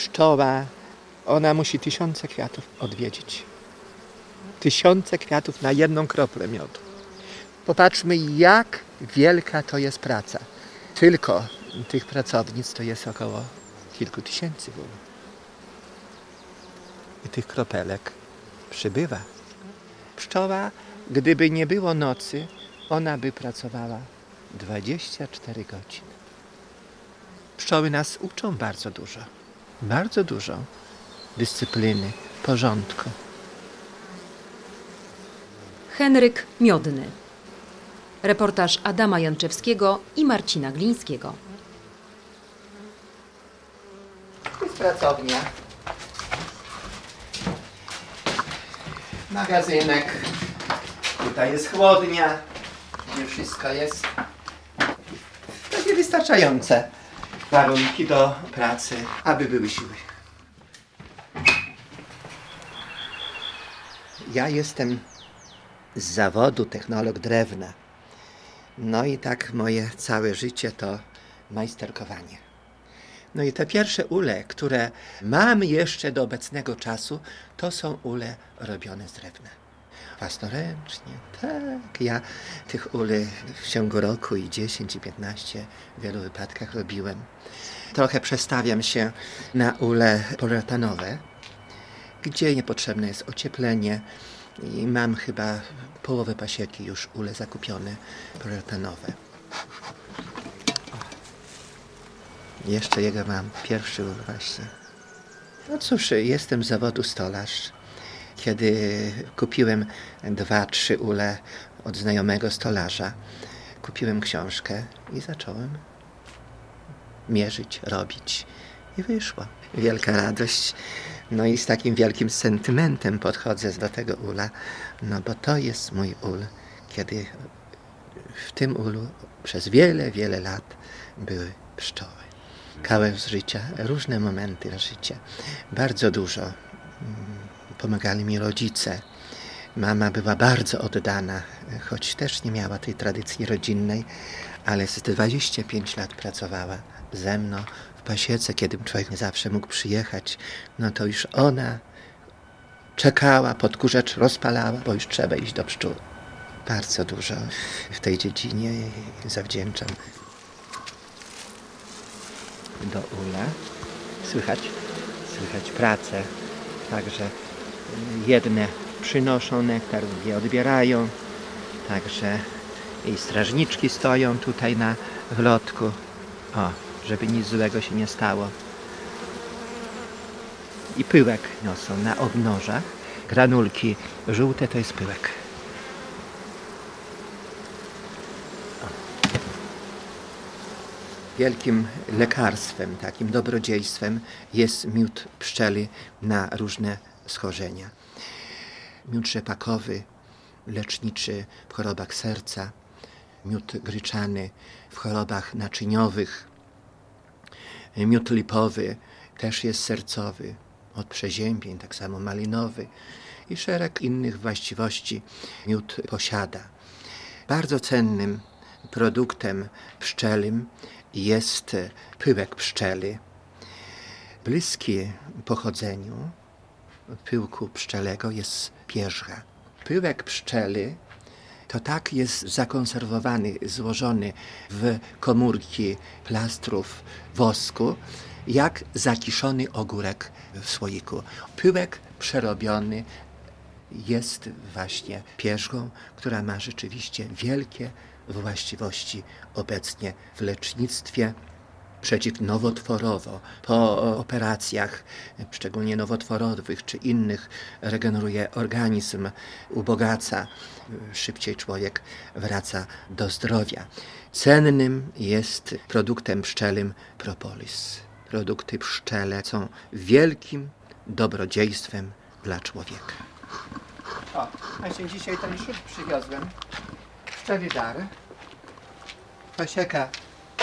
Pszczoła, ona musi tysiące kwiatów odwiedzić. Tysiące kwiatów na jedną kroplę miodu. Popatrzmy, jak wielka to jest praca. Tylko tych pracownic to jest około kilku tysięcy. I tych kropelek przybywa. Pszczoła, gdyby nie było nocy, ona by pracowała 24 godziny. Pszczoły nas uczą bardzo dużo dyscypliny, porządku. Henryk Miodny. Reportaż Adama Janczewskiego i Marcina Glińskiego. To jest pracownia. Magazynek. Tutaj jest chłodnia, gdzie wszystko jest. Takie wystarczające warunki do pracy, aby były siły. Ja jestem z zawodu technolog drewna. No i tak moje całe życie to majsterkowanie. No i te pierwsze ule, które mam jeszcze do obecnego czasu, to są ule robione z drewna. Własnoręcznie, tak. Ja tych uli w ciągu roku i 10 i 15 w wielu wypadkach robiłem. Trochę przestawiam się na ule poliuretanowe, gdzie niepotrzebne jest ocieplenie i mam chyba połowę pasieki już ule zakupione poliuretanowe. Jeszcze jego mam, pierwszy ul właśnie. No cóż, jestem z zawodu stolarz. Kiedy kupiłem 2-3 ule od znajomego stolarza, kupiłem książkę i zacząłem mierzyć, robić. I wyszło. Wielka radość. No i z takim wielkim sentymentem podchodzę do tego ula, no bo to jest mój ul, kiedy w tym ulu przez wiele, wiele lat były pszczoły. Kawałek życia, różne momenty życia, bardzo dużo. Pomagali mi rodzice. Mama była bardzo oddana, choć też nie miała tej tradycji rodzinnej, ale z 25 lat pracowała ze mną w pasiece, kiedy człowiek nie zawsze mógł przyjechać. No to już ona czekała, podkurzacz rozpalała, bo już trzeba iść do pszczół. Bardzo dużo w tej dziedzinie zawdzięczam. Do ula słychać pracę, także jedne przynoszą nektar, drugie odbierają, także i strażniczki stoją tutaj w lotku, żeby nic złego się nie stało. I pyłek niosą na odnożach, granulki żółte to jest pyłek. Wielkim lekarstwem, takim dobrodziejstwem jest miód pszczeli na różne schorzenia. Miód rzepakowy, leczniczy w chorobach serca, miód gryczany w chorobach naczyniowych, miód lipowy też jest sercowy, od przeziębień, tak samo malinowy i szereg innych właściwości miód posiada. Bardzo cennym produktem pszczelim jest pyłek pszczeli. Bliski pochodzeniu pyłku pszczelego jest pierzcha. Pyłek pszczeli to tak jest zakonserwowany, złożony w komórki plastrów wosku, jak zakiszony ogórek w słoiku. Pyłek przerobiony jest właśnie pierzchą, która ma rzeczywiście wielkie właściwości obecnie w lecznictwie przeciwnowotworowo. Po operacjach, szczególnie nowotworowych czy innych, regeneruje organizm, ubogaca, szybciej człowiek wraca do zdrowia. Cennym jest produktem pszczelim propolis. Produkty pszczele są wielkim dobrodziejstwem dla człowieka. Właśnie dzisiaj ten szub przywiozłem. Pszczeli dar. Pasieka.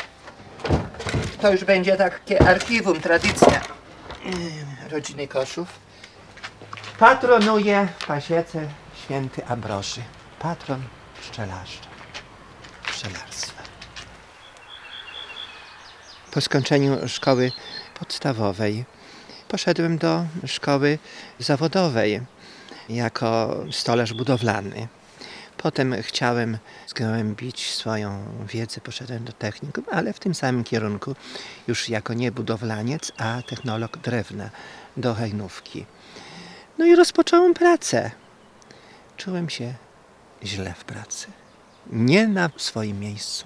To już będzie takie archiwum, tradycja rodziny Koszów. Patronuje w pasiece święty Ambroży. Patron pszczelarstwa. Po skończeniu szkoły podstawowej poszedłem do szkoły zawodowej jako stolarz budowlany. Potem chciałem zgłębić swoją wiedzę, poszedłem do technikum, ale w tym samym kierunku już jako nie budowlaniec, a technolog drewna do Hajnówki. No i rozpocząłem pracę. Czułem się źle w pracy. Nie na swoim miejscu.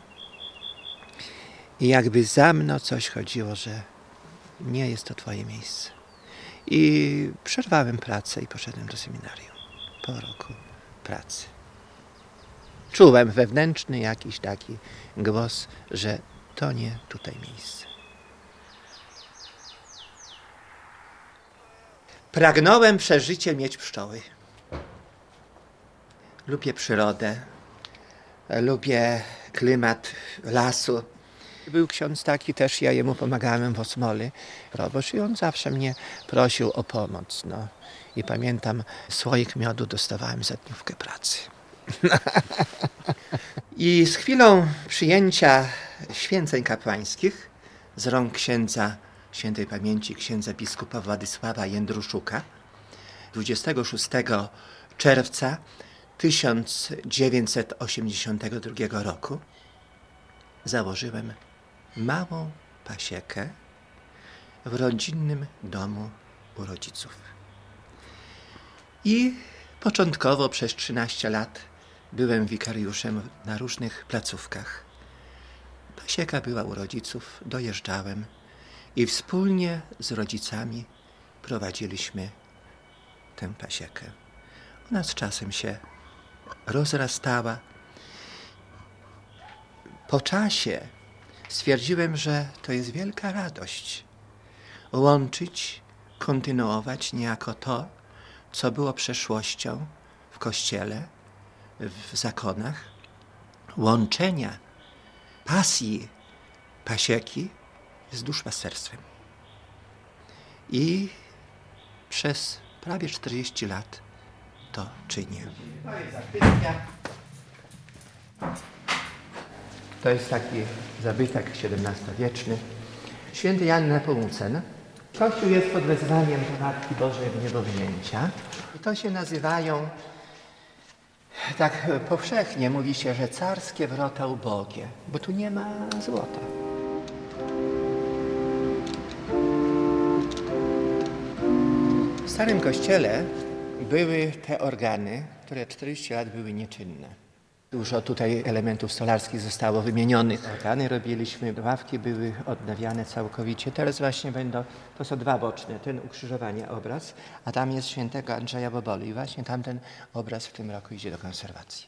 I jakby za mną coś chodziło, że nie jest to twoje miejsce. I przerwałem pracę i poszedłem do seminarium po roku pracy. Czułem wewnętrzny jakiś taki głos, że to nie tutaj miejsce. Pragnąłem przeżycie mieć pszczoły. Lubię przyrodę, lubię klimat lasu. Był ksiądz taki też, ja jemu pomagałem w Osmoli, proboszcz, i on zawsze mnie prosił o pomoc. No. I pamiętam, słoik miodu dostawałem za dniówkę pracy. I z chwilą przyjęcia święceń kapłańskich z rąk księdza świętej pamięci, księdza biskupa Władysława Jędruszuka, 26 czerwca 1982 roku założyłem małą pasiekę w rodzinnym domu u rodziców. I początkowo przez 13 lat byłem wikariuszem na różnych placówkach. Pasieka była u rodziców, dojeżdżałem i wspólnie z rodzicami prowadziliśmy tę pasiekę. Ona z czasem się rozrastała. Po czasie stwierdziłem, że to jest wielka radość łączyć, kontynuować niejako to, co było przeszłością w Kościele, w zakonach, łączenia pasji pasieki z duszpasterstwem. I przez prawie 40 lat to czynię. To jest taki zabytek XVII-wieczny. Święty Jan Nepomucen. Kościół jest pod wezwaniem Matki Bożej Niebowzięcia. I to się nazywają, tak powszechnie mówi się, że carskie wrota ubogie, bo tu nie ma złota. W starym kościele były te organy, które 40 lat były nieczynne. Dużo tutaj elementów stolarskich zostało wymienionych. Organy robiliśmy, ławki były odnawiane całkowicie. Teraz właśnie będą, to są dwa boczne, ten ukrzyżowania obraz, a tam jest świętego Andrzeja Boboli. I właśnie tamten obraz w tym roku idzie do konserwacji.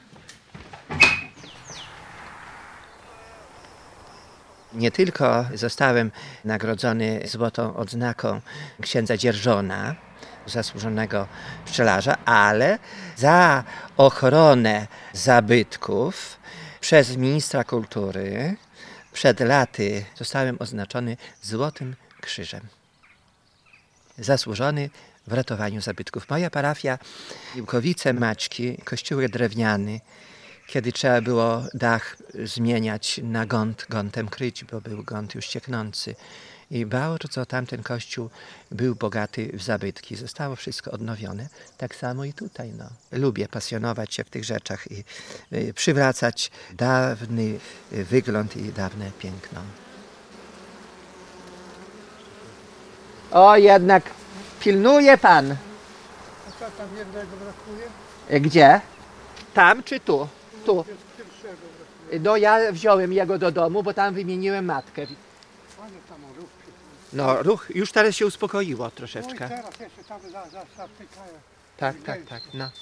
Nie tylko zostałem nagrodzony złotą odznaką księdza Dzierżona, zasłużonego pszczelarza, ale za ochronę zabytków przez ministra kultury przed laty zostałem oznaczony Złotym Krzyżem. Zasłużony w ratowaniu zabytków. Moja parafia Jukowice Maćki, kościół drewniany, kiedy trzeba było dach zmieniać na gątem kryć, bo był gąt już cieknący. I bardzo tamten kościół był bogaty w zabytki. Zostało wszystko odnowione. Tak samo i tutaj. No. Lubię pasjonować się w tych rzeczach i przywracać dawny wygląd i dawne piękno. O, jednak pilnuje pan. A co tam jednego brakuje? Gdzie? Tam czy tu? Tu. Pierwszego brakuje. No ja wziąłem jego do domu, bo tam wymieniłem matkę. Ale tam ruch. No ruch już teraz się uspokoiło No i troszeczkę. teraz jeszcze tam zatykają. Tak. No.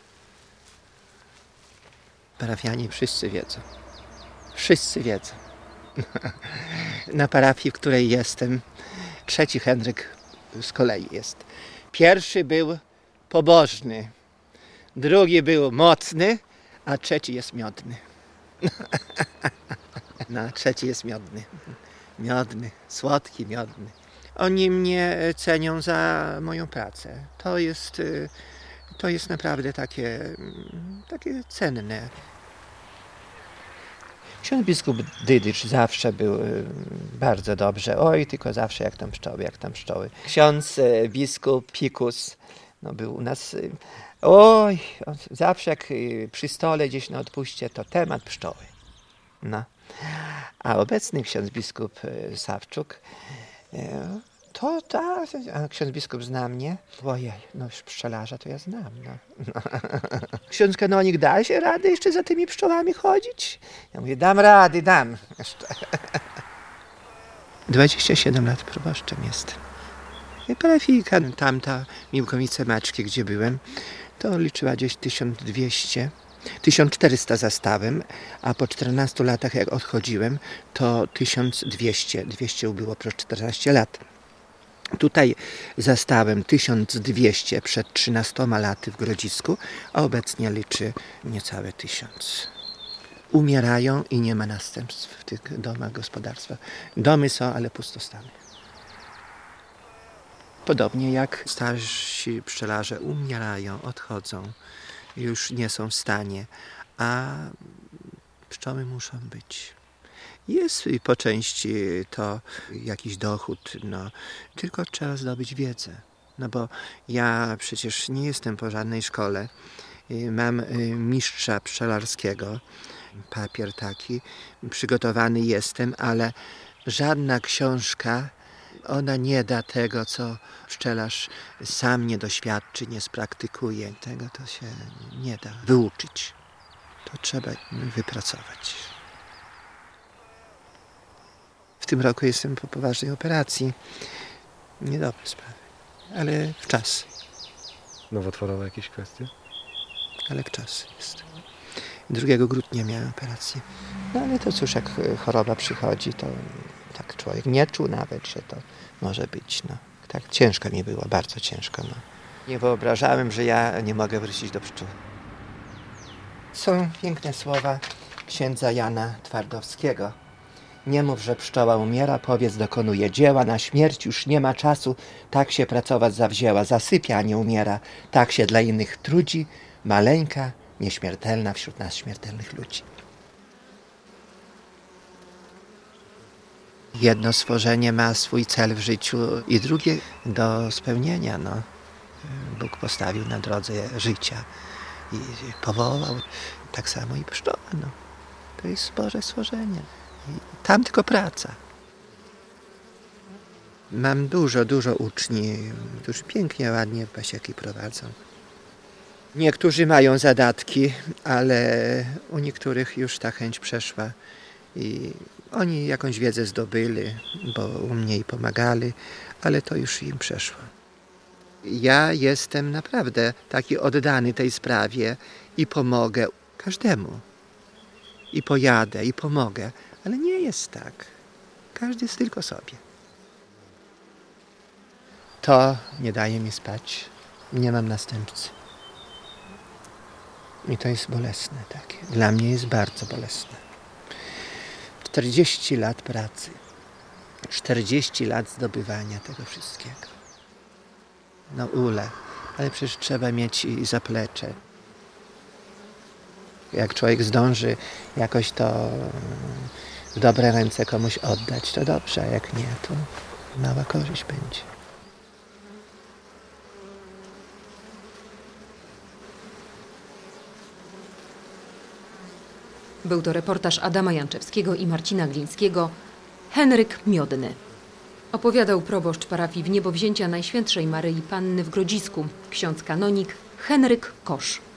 Parafianie wszyscy wiedzą. Wszyscy wiedzą. Na parafii, w której jestem, trzeci Henryk z kolei jest. Pierwszy był pobożny, drugi był mocny, a trzeci jest miodny. No, trzeci jest miodny. Miodny, słodki, miodny. Oni mnie cenią za moją pracę. To jest naprawdę takie cenne. W Ksiądz biskup Dydycz zawsze był bardzo dobrze. Oj, tylko zawsze jak tam pszczoły. Ksiądz biskup Pikus był u nas. Oj, zawsze jak przy stole gdzieś na odpuście, to temat pszczoły. No. A obecny ksiądz biskup Sawczuk, a ksiądz biskup zna mnie. Ojej, już pszczelarza to ja znam. No. Ksiądz kanonik, da się radę jeszcze za tymi pszczołami chodzić? Ja mówię, dam rady, dam. Jeszcze. 27 lat proboszczem jestem. I parafijka tamta, Miłkowice Maczki, gdzie byłem, to liczyła gdzieś 1400 zastawem, a po 14 latach jak odchodziłem, to 1200. 200 ubyło przez 14 lat. Tutaj zastałem 1200 przed 13 laty w Grodzisku, a obecnie liczy niecałe 1000. Umierają i nie ma następstw w tych domach, gospodarstwach. Domy są, ale pustostany. Podobnie jak starsi pszczelarze umierają, odchodzą, już nie są w stanie, a pszczoły muszą być. Jest po części to jakiś dochód, tylko trzeba zdobyć wiedzę. Bo ja przecież nie jestem po żadnej szkole. Mam mistrza pszczelarskiego, papier taki, przygotowany jestem, ale żadna książka, ona nie da tego, co pszczelarz sam nie doświadczy, nie spraktykuje. Tego to się nie da wyuczyć. To trzeba wypracować. W tym roku jestem po poważnej operacji. Niedobre sprawy, ale w czas. Nowotworowe jakieś kwestie? Ale w czas jest. 2 grudnia miałem operację. Ale to cóż, jak choroba przychodzi, to tak człowiek nie czuł nawet, że to może być. Tak ciężko mi było, bardzo ciężko. Nie wyobrażałem, że ja nie mogę wrócić do pszczół. Są piękne słowa księdza Jana Twardowskiego. Nie mów, że pszczoła umiera, powiedz, dokonuje dzieła, na śmierć już nie ma czasu, tak się pracować zawzięła, zasypia, a nie umiera, tak się dla innych trudzi, maleńka, nieśmiertelna wśród nas śmiertelnych ludzi. Jedno stworzenie ma swój cel w życiu i drugie do spełnienia. Bóg postawił na drodze życia i powołał. Tak samo i pszczoła. To jest Boże stworzenie. I tam tylko praca. Mam dużo uczniów, którzy pięknie, ładnie pasieki prowadzą. Niektórzy mają zadatki, ale u niektórych już ta chęć przeszła i oni jakąś wiedzę zdobyli, bo u mnie i pomagali, ale to już im przeszło. Ja jestem naprawdę taki oddany tej sprawie i pomogę każdemu. I pojadę, i pomogę, ale nie jest tak. Każdy jest tylko sobie. To nie daje mi spać. Nie mam następcy. I to jest bolesne takie. Dla mnie jest bardzo bolesne. 40 lat pracy. 40 lat zdobywania tego wszystkiego. Ule. Ale przecież trzeba mieć i zaplecze. Jak człowiek zdąży jakoś to w dobre ręce komuś oddać, to dobrze, a jak nie, to mała korzyść będzie. Był to reportaż Adama Janczewskiego i Marcina Glińskiego. Henryk Miodny. Opowiadał proboszcz parafii Wniebowzięcia Najświętszej Maryi Panny w Grodzisku, ksiądz kanonik Henryk Kosz.